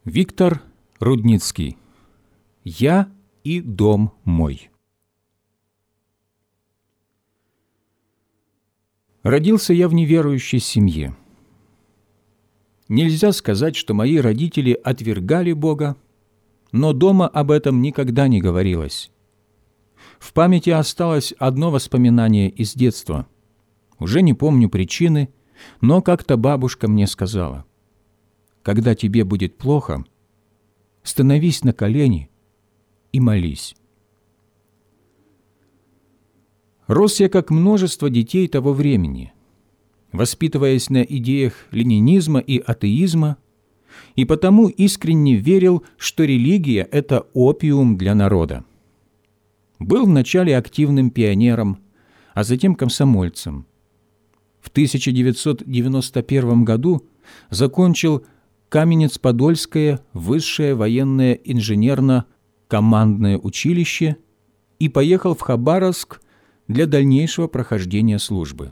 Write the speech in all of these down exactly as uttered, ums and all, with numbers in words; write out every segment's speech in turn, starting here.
Виктор Рудницкий. «Я и дом мой». Родился я в неверующей семье. Нельзя сказать, что мои родители отвергали Бога, но дома об этом никогда не говорилось. В памяти осталось одно воспоминание из детства. Уже не помню причины, но как-то бабушка мне сказала: «Когда тебе будет плохо, становись на колени и молись». Рос я как множество детей того времени, воспитываясь на идеях ленинизма и атеизма, и потому искренне верил, что религия – это опиум для народа. Был вначале активным пионером, а затем комсомольцем. В тысяча девятьсот девяносто первом году закончил Каменец-Подольское высшее военное инженерно-командное училище и поехал в Хабаровск для дальнейшего прохождения службы.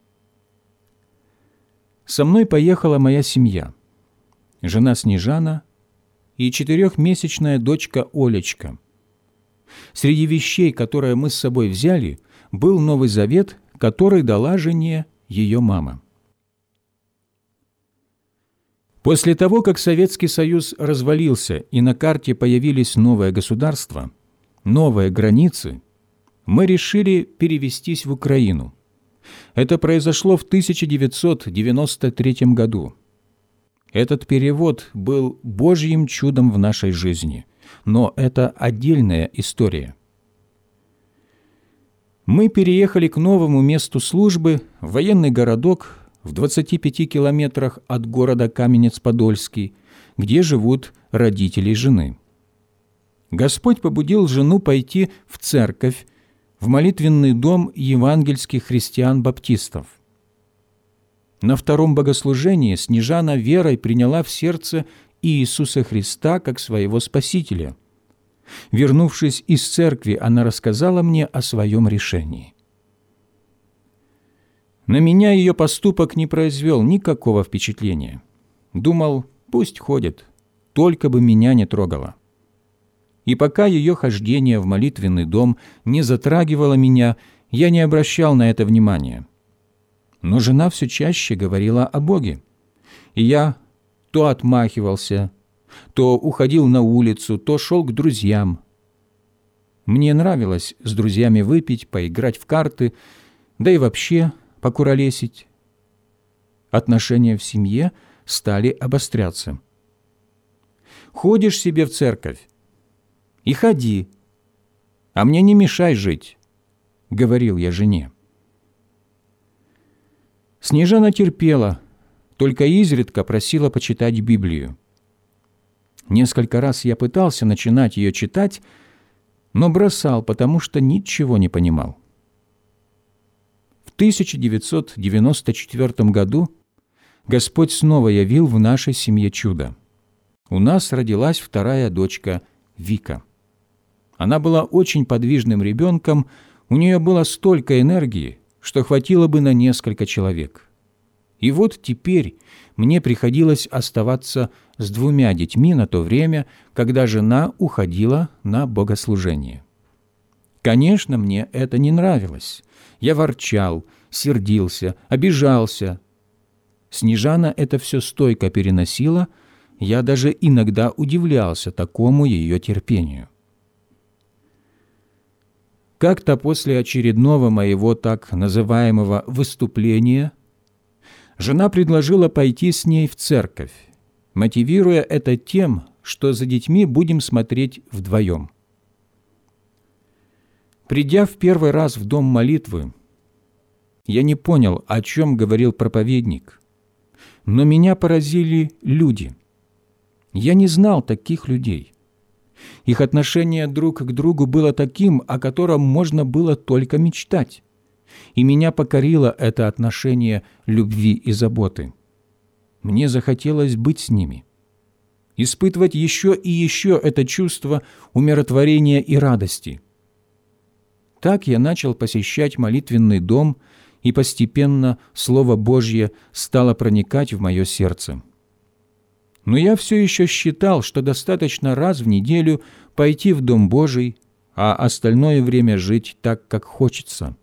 Со мной поехала моя семья, жена Снежана и четырехмесячная дочка Олечка. Среди вещей, которые мы с собой взяли, был Новый Завет, который дала жене ее мама. После того, как Советский Союз развалился и на карте появились новые государства, новые границы, мы решили перевестись в Украину. Это произошло в тысяча девятьсот девяносто третьем году. Этот перевод был Божьим чудом в нашей жизни, но это отдельная история. Мы переехали к новому месту службы в военный городок в двадцати пяти километрах от города Каменец-Подольский, где живут родители жены. Господь побудил жену пойти в церковь, в молитвенный дом евангельских христиан-баптистов. На втором богослужении Снежана верой приняла в сердце Иисуса Христа как своего Спасителя. Вернувшись из церкви, она рассказала мне о своем решении. На меня ее поступок не произвел никакого впечатления. Думал, пусть ходит, только бы меня не трогало. И пока ее хождение в молитвенный дом не затрагивало меня, я не обращал на это внимания. Но жена все чаще говорила о Боге, и я то отмахивался, то уходил на улицу, то шел к друзьям. Мне нравилось с друзьями выпить, поиграть в карты, да и вообще покуролесить. Отношения в семье стали обостряться. «Ходишь себе в церковь? И ходи, а мне не мешай жить», — говорил я жене. Снежана терпела, только изредка просила почитать Библию. Несколько раз я пытался начинать ее читать, но бросал, потому что ничего не понимал. В тысяча девятьсот девяносто четвёртом году Господь снова явил в нашей семье чудо. У нас родилась вторая дочка Вика. Она была очень подвижным ребенком, у нее было столько энергии, что хватило бы на несколько человек. И вот теперь мне приходилось оставаться с двумя детьми на то время, когда жена уходила на богослужение. Конечно, мне это не нравилось. Я ворчал, сердился, обижался. Снежана это все стойко переносила, я даже иногда удивлялся такому ее терпению. Как-то после очередного моего так называемого «выступления» жена предложила пойти с ней в церковь, мотивируя это тем, что за детьми будем смотреть вдвоем. Придя в первый раз в дом молитвы, я не понял, о чем говорил проповедник, но меня поразили люди. Я не знал таких людей. Их отношение друг к другу было таким, о котором можно было только мечтать. И меня покорило это отношение любви и заботы. Мне захотелось быть с ними, испытывать еще и еще это чувство умиротворения и радости. Так я начал посещать молитвенный дом, и постепенно Слово Божье стало проникать в мое сердце. Но я все еще считал, что достаточно раз в неделю пойти в Дом Божий, а остальное время жить так, как хочется.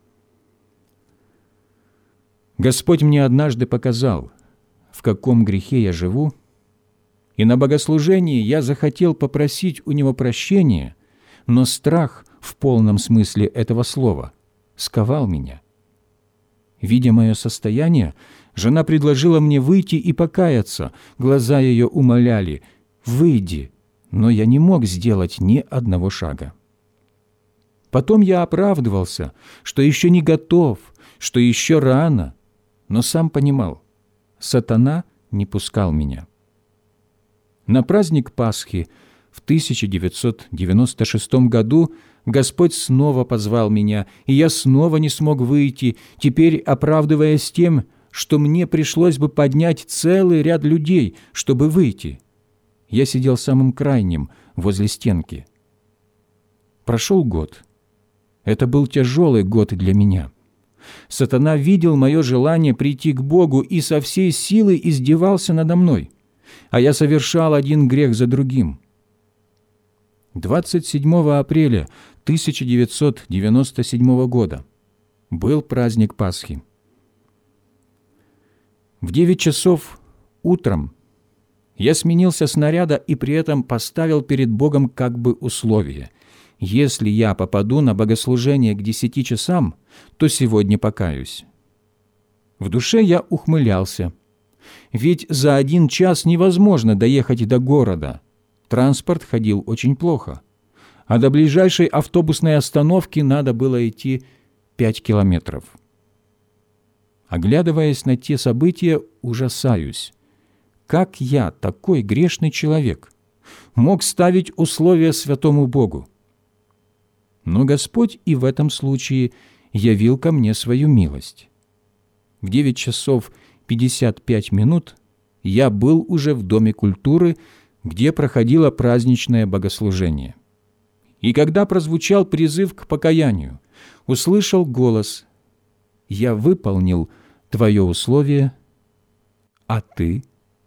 Господь мне однажды показал, в каком грехе я живу, и на богослужении я захотел попросить у Него прощения, но страх в полном смысле этого слова сковал меня. Видя мое состояние, жена предложила мне выйти и покаяться. Глаза ее умоляли: «Выйди», но я не мог сделать ни одного шага. Потом я оправдывался, что еще не готов, что еще рано, но сам понимал, сатана не пускал меня. На праздник Пасхи в тысяча девятьсот девяносто шестом году Господь снова позвал меня, и я снова не смог выйти, теперь оправдываясь тем, что мне пришлось бы поднять целый ряд людей, чтобы выйти. Я сидел самым крайним, возле стенки. Прошел год. Это был тяжелый год для меня. Сатана видел мое желание прийти к Богу и со всей силы издевался надо мной, а я совершал один грех за другим. двадцать седьмого апреля тысяча девятьсот девяносто седьмого года был праздник Пасхи. В девять часов утром я сменился с наряда и при этом поставил перед Богом как бы условие: если я попаду на богослужение к десяти часам, то сегодня покаюсь. В душе я ухмылялся, ведь за один час невозможно доехать до города. Транспорт ходил очень плохо, а до ближайшей автобусной остановки надо было идти пять километров. Оглядываясь на те события, ужасаюсь. Как я, такой грешный человек, мог ставить условия святому Богу? Но Господь и в этом случае явил ко мне свою милость. В девять часов пятьдесят пять минут я был уже в Доме культуры, где проходило праздничное богослужение. И когда прозвучал призыв к покаянию, услышал голос: «Я выполнил твое условие, а ты?»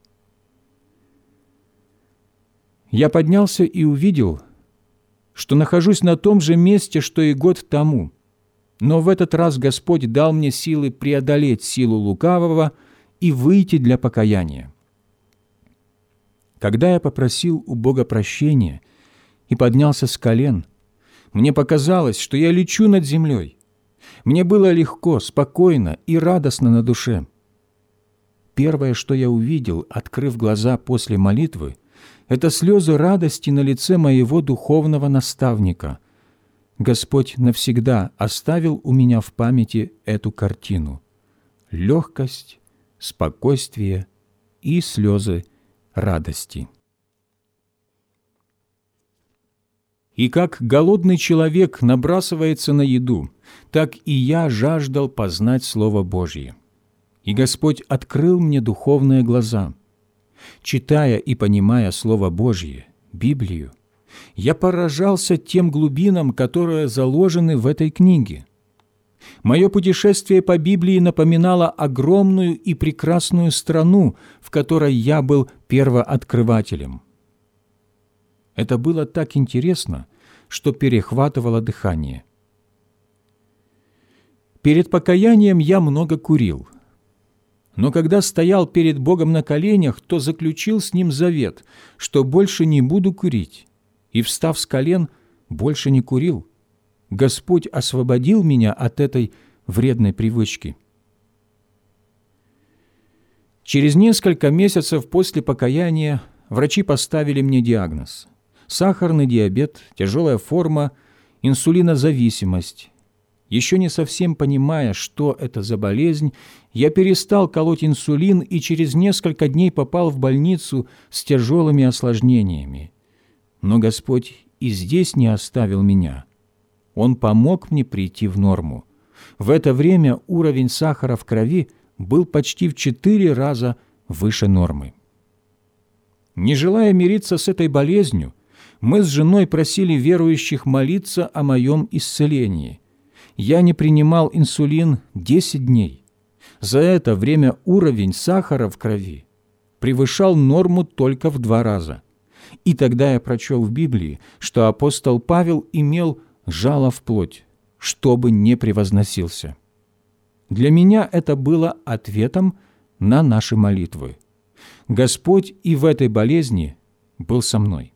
Я поднялся и увидел, что нахожусь на том же месте, что и год тому, но в этот раз Господь дал мне силы преодолеть силу лукавого и выйти для покаяния. Когда я попросил у Бога прощения и поднялся с колен, мне показалось, что я лечу над землей. Мне было легко, спокойно и радостно на душе. Первое, что я увидел, открыв глаза после молитвы, это слезы радости на лице моего духовного наставника. Господь навсегда оставил у меня в памяти эту картину: легкость, спокойствие и слезы радости. И как голодный человек набрасывается на еду, так и я жаждал познать Слово Божье. И Господь открыл мне духовные глаза. Читая и понимая Слово Божье, Библию, я поражался тем глубинам, которые заложены в этой книге. Мое путешествие по Библии напоминало огромную и прекрасную страну, в которой я был первооткрывателем. Это было так интересно, что перехватывало дыхание. Перед покаянием я много курил. Но когда стоял перед Богом на коленях, то заключил с Ним завет, что больше не буду курить, и, встав с колен, больше не курил. Господь освободил меня от этой вредной привычки. Через несколько месяцев после покаяния врачи поставили мне диагноз: сахарный диабет, тяжелая форма, инсулинозависимость. Еще не совсем понимая, что это за болезнь, я перестал колоть инсулин и через несколько дней попал в больницу с тяжелыми осложнениями. Но Господь и здесь не оставил меня. Он помог мне прийти в норму. В это время уровень сахара в крови был почти в четыре раза выше нормы. Не желая мириться с этой болезнью, мы с женой просили верующих молиться о моем исцелении. Я не принимал инсулин десять дней. За это время уровень сахара в крови превышал норму только в два раза. И тогда я прочел в Библии, что апостол Павел имел жало в плоть, чтобы не превозносился. Для меня это было ответом на наши молитвы. Господь и в этой болезни был со мной.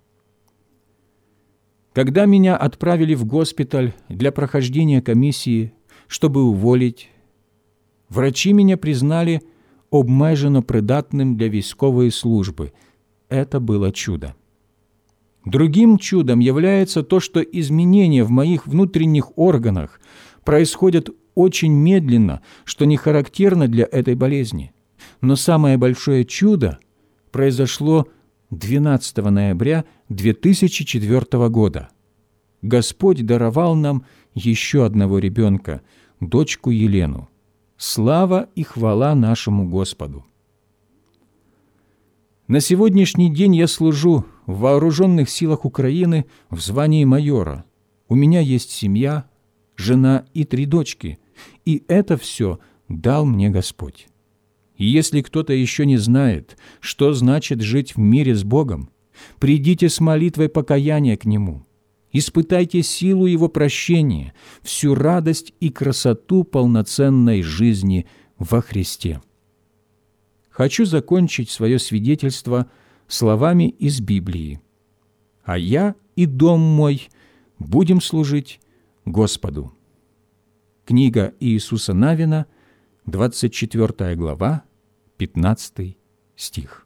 Когда меня отправили в госпиталь для прохождения комиссии, чтобы уволить, врачи меня признали обмежено придатным для військової службы. Это было чудо. Другим чудом является то, что изменения в моих внутренних органах происходят очень медленно, что не характерно для этой болезни. Но самое большое чудо произошло двенадцатого ноября две тысячи четвёртого года. Господь даровал нам еще одного ребенка, дочку Елену. Слава и хвала нашему Господу! На сегодняшний день я служу в Вооруженных силах Украины в звании майора. У меня есть семья, жена и три дочки, и это все дал мне Господь. И если кто-то еще не знает, что значит жить в мире с Богом, придите с молитвой покаяния к Нему, испытайте силу Его прощения, всю радость и красоту полноценной жизни во Христе. Хочу закончить свое свидетельство словами из Библии. «А я и дом мой будем служить Господу». Книга Иисуса Навина, двадцать четвёртая глава, пятнадцатый стих.